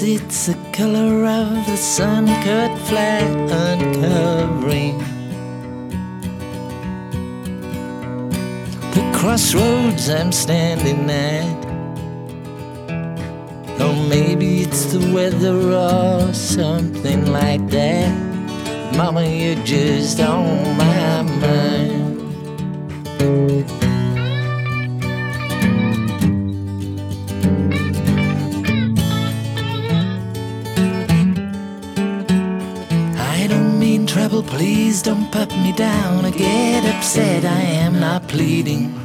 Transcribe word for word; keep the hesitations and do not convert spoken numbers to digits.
it's the color of the sun cut flat uncovering the crossroads I'm standing at. Or maybe it's the weather or something like that. Mama, you're just on my mind. I don't mean trouble, please don't put me down or get upset. I am not pleading.